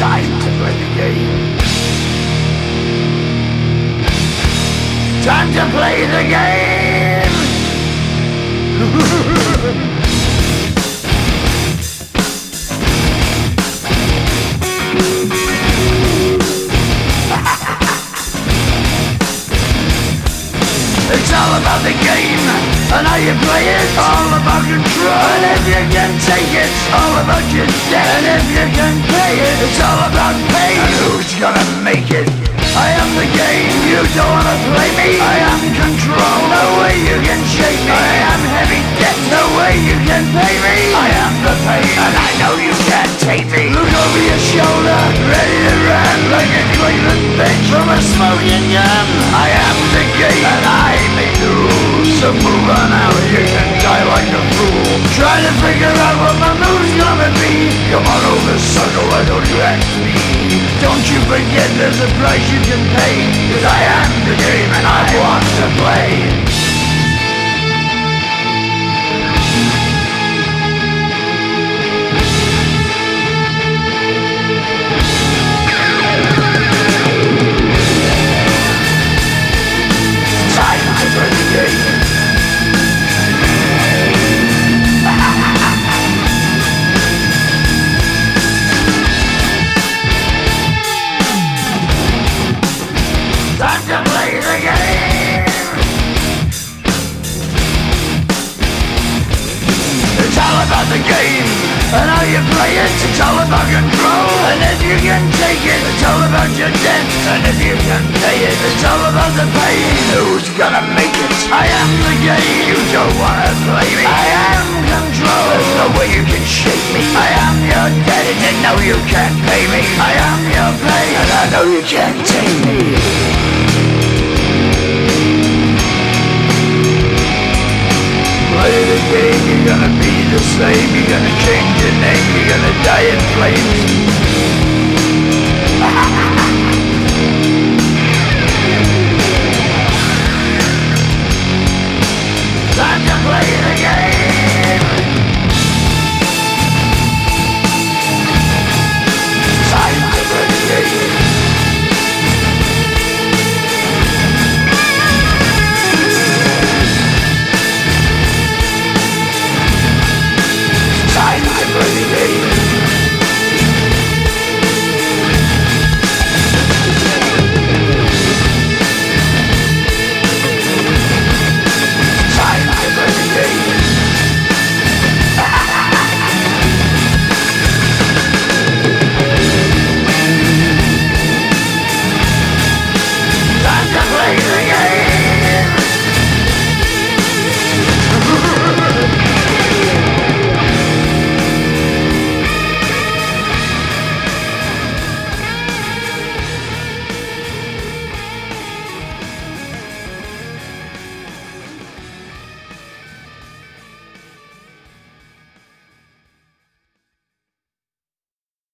Time to play the game. Time to play the game. It's all about the game and how you play it. All about control, and if you can take it. All about your debt, and if you can pay it. It's all about pain, and who's gonna make it? I am the game, you don't wanna play me. I am control, no way you can shake me. I am heavy debt, no way you can pay me. I am the pain, and I know you can't take me. Look over your shoulder, ready to run like a Cleveland bitch from a smoking gun. I am the game, and I may lose. So move on out, you can die like a fool. Trying to figure out what my move's gonna be. Come on over, sucker, why don't you ask me? Don't you forget there's a price you can pay. Cause I am the game and I want to play. The game and how you play it. It's all about control, and if you can take it. It's all about your debt, and if you can pay it. It's all about the pain. Who's gonna make it? I am the game, you don't wanna play me. I am control, there's no way you can shake me. I am your debt, and you know you can't pay me. I am your pain, and I know you can't take me. Play the game, you're gonna be the same. You're gonna change your name, you're gonna die in flames.